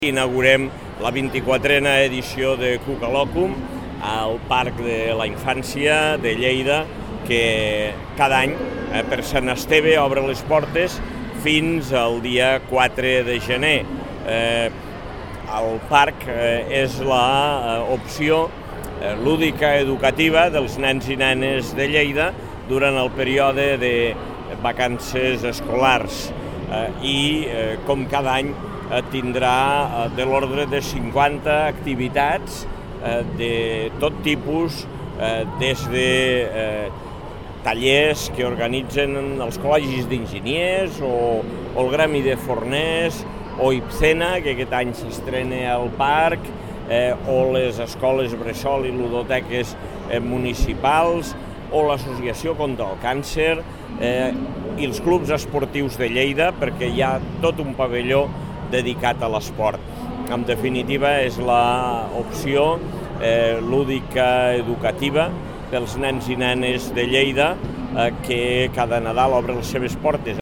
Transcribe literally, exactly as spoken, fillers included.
Inaugurem la vint-i-quatrena edició de Cuca Locum al Parc de la Infància de Lleida, que cada any eh, per Sant Esteve obre les portes fins al dia quatre de gener. Eh, el parc eh, és l'opció eh, lúdica educativa dels nens i nenes de Lleida durant el període de vacances escolars eh, i, eh, com cada any, tindrà de l'ordre de cinquanta activitats de tot tipus, des de tallers que organitzen els col·legis d'enginyers o el gremi de forners o Ibcena, que aquest any s'estrena al parc, o les escoles bressol i ludoteques municipals, o l'associació contra el càncer i els clubs esportius de Lleida, perquè hi ha tot un pavelló dedicat a l'esport. En definitiva, és l'opció eh, lúdica educativa dels nens i nenes de Lleida eh, que cada Nadal obre les seves portes.